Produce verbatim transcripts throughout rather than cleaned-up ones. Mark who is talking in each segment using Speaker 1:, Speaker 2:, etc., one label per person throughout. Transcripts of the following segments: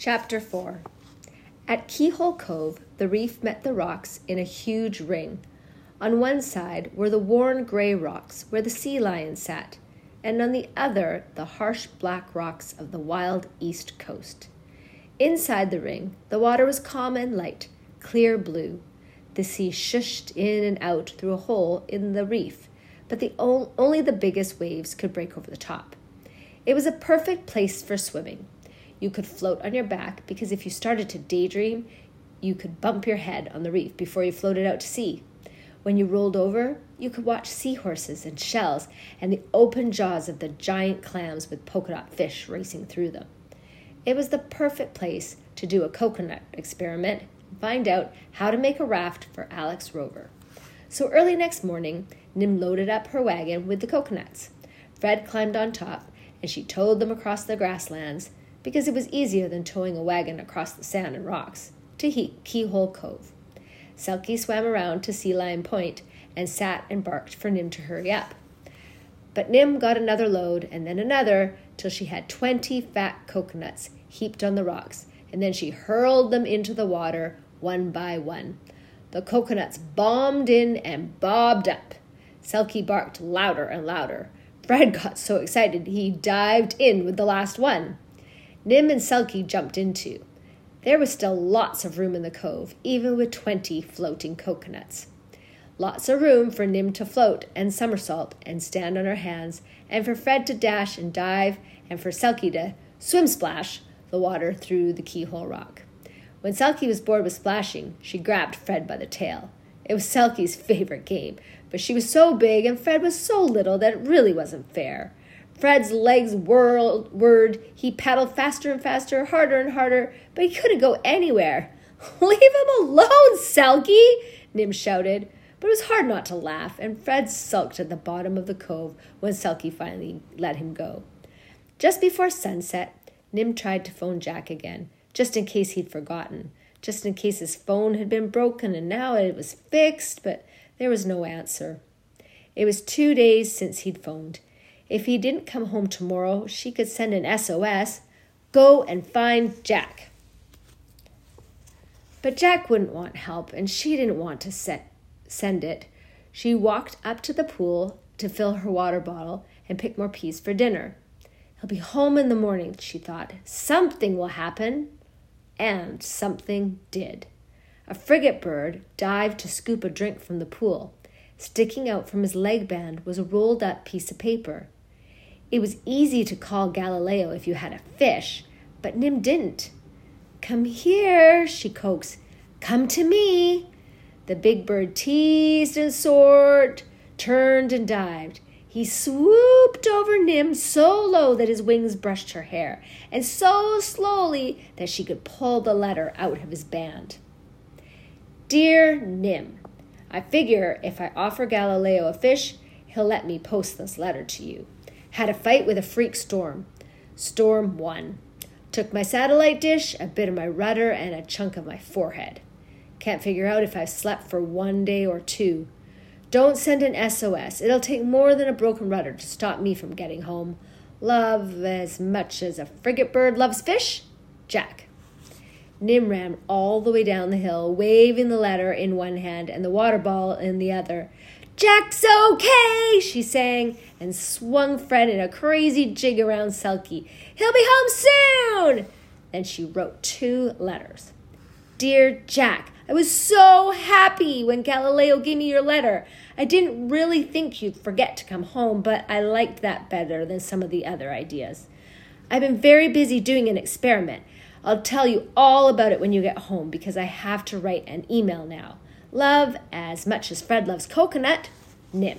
Speaker 1: Chapter four. At Keyhole Cove, the reef met the rocks in a huge ring. On one side were the worn gray rocks where the sea lion sat, and on the other the harsh black rocks of the wild east coast. Inside the ring, the water was calm and light, clear blue. The sea shushed in and out through a hole in the reef, but the o- only the biggest waves could break over the top. It was a perfect place for swimming. You could float on your back because if you started to daydream, you could bump your head on the reef before you floated out to sea. When you rolled over, you could watch seahorses and shells and the open jaws of the giant clams with polka dot fish racing through them. It was the perfect place to do a coconut experiment and find out how to make a raft for Alex Rover. So early next morning, Nim loaded up her wagon with the coconuts. Fred climbed on top, and she towed them across the grasslands, because it was easier than towing a wagon across the sand and rocks, to he- Keyhole Cove. Selkie swam around to Sea Lion Point and sat and barked for Nim to hurry up. But Nim got another load and then another till she had twenty fat coconuts heaped on the rocks, and then she hurled them into the water one by one. The coconuts bombed in and bobbed up. Selkie barked louder and louder. Fred got so excited he dived in with the last one. Nim and Selkie jumped in too. There was still lots of room in the cove, even with twenty floating coconuts. Lots of room for Nim to float and somersault and stand on her hands, and for Fred to dash and dive, and for Selkie to swim splash the water through the keyhole rock. When Selkie was bored with splashing, she grabbed Fred by the tail. It was Selkie's favorite game, but she was so big and Fred was so little that it really wasn't fair. Fred's legs whirled, whirred. He paddled faster and faster, harder and harder, but he couldn't go anywhere. "Leave him alone, Selkie!" Nim shouted. But it was hard not to laugh, and Fred sulked at the bottom of the cove when Selkie finally let him go. Just before sunset, Nim tried to phone Jack again, just in case he'd forgotten, just in case his phone had been broken and now it was fixed, but there was no answer. It was two days since he'd phoned. If he didn't come home tomorrow, she could send an S O S. Go and find Jack. But Jack wouldn't want help, and she didn't want to set, send it. She walked up to the pool to fill her water bottle and pick more peas for dinner. He'll be home in the morning, she thought. Something will happen. And something did. A frigate bird dived to scoop a drink from the pool. Sticking out from his leg band was a rolled-up piece of paper. It was easy to call Galileo if you had a fish, but Nim didn't. "Come here," she coaxed. "Come to me." The big bird teased and soared, turned and dived. He swooped over Nim so low that his wings brushed her hair, and so slowly that she could pull the letter out of his band. "Dear Nim, I figure if I offer Galileo a fish, he'll let me post this letter to you. Had a fight with a freak storm. Storm won. Took my satellite dish, a bit of my rudder, and a chunk of my forehead. Can't figure out if I've slept for one day or two. Don't send an S O S. It'll take more than a broken rudder to stop me from getting home. Love as much as a frigate bird loves fish, Jack." Nim ran all the way down the hill, waving the letter in one hand and the water ball in the other. "Jack's okay," she sang, and swung Fred in a crazy jig around Selkie. "He'll be home soon!" Then she wrote two letters. "Dear Jack, I was so happy when Galileo gave me your letter. I didn't really think you'd forget to come home, but I liked that better than some of the other ideas. I've been very busy doing an experiment. I'll tell you all about it when you get home because I have to write an email now. Love as much as Fred loves coconut, Nim."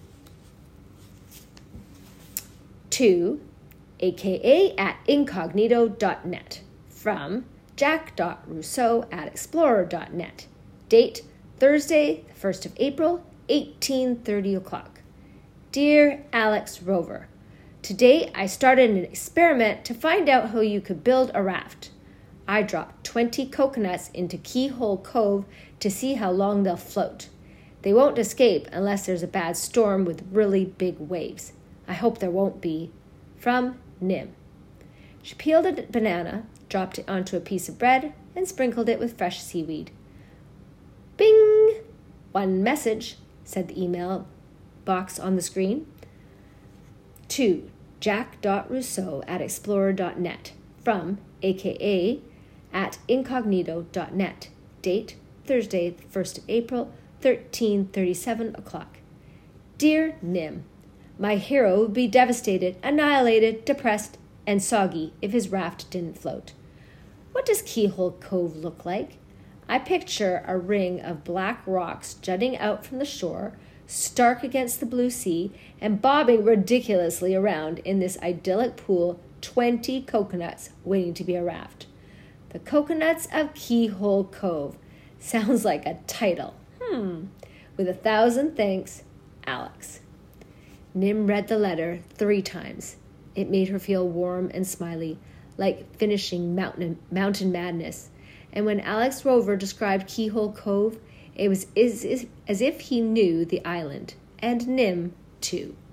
Speaker 1: To A K A at incognito dot net from jack dot rousseau at explorer dot net. Date Thursday, the first of April, eighteen thirty o'clock. Dear Alex Rover, today I started an experiment to find out how you could build a raft. I dropped twenty coconuts into Keyhole Cove to see how long they'll float. They won't escape unless there's a bad storm with really big waves. I hope there won't be. From Nim. She peeled a banana, dropped it onto a piece of bread, and sprinkled it with fresh seaweed. Bing! One message, said the email box on the screen. To jack.rousseau at explorer dot net from A K A at incognito dot net. Date Thursday, the first of April, thirteen thirty-seven o'clock. Dear Nim, my hero would be devastated, annihilated, depressed, and soggy if his raft didn't float. What does Keyhole Cove look like? I picture a ring of black rocks jutting out from the shore, stark against the blue sea, and bobbing ridiculously around in this idyllic pool, twenty coconuts waiting to be a raft. The Coconuts of Keyhole Cove. Sounds like a title. Hmm. With a thousand thanks, Alex. Nim read the letter three times. It made her feel warm and smiley, like finishing Mountain, mountain Madness. And when Alex Rover described Keyhole Cove, it was as, as if he knew the island, and Nim, too.